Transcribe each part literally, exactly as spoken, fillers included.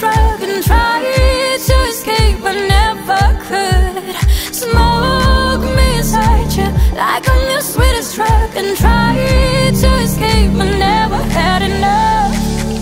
drug and tried to escape but never could. Smoke me inside you like I'm your sweetest drug and tried to escape but never had enough.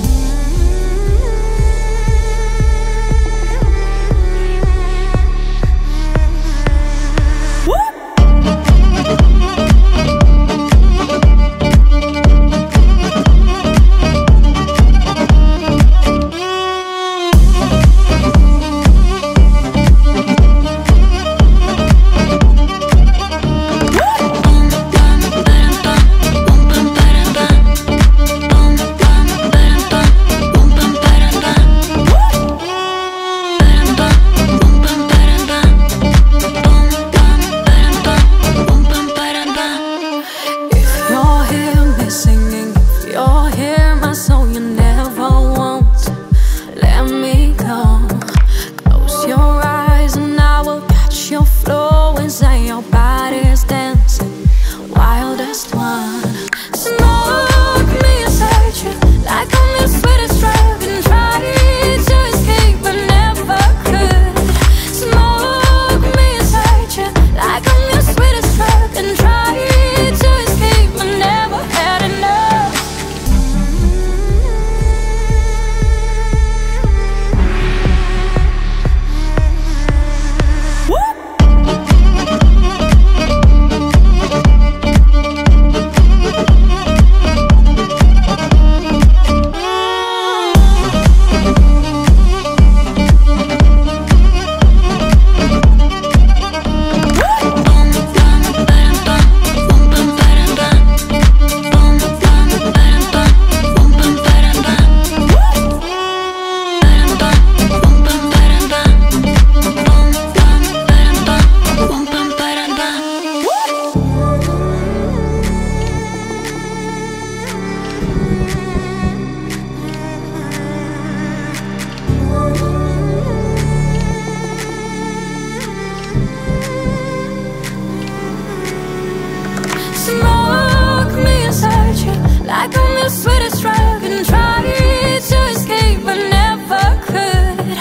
Smoke me inside you like I'm your sweetest drug and tried to escape but never could.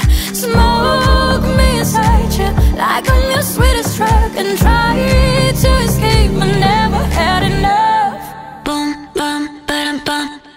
Smoke me inside you like I'm your sweetest drug and tried to escape but never had enough. Boom, bum, ba-dum, bum.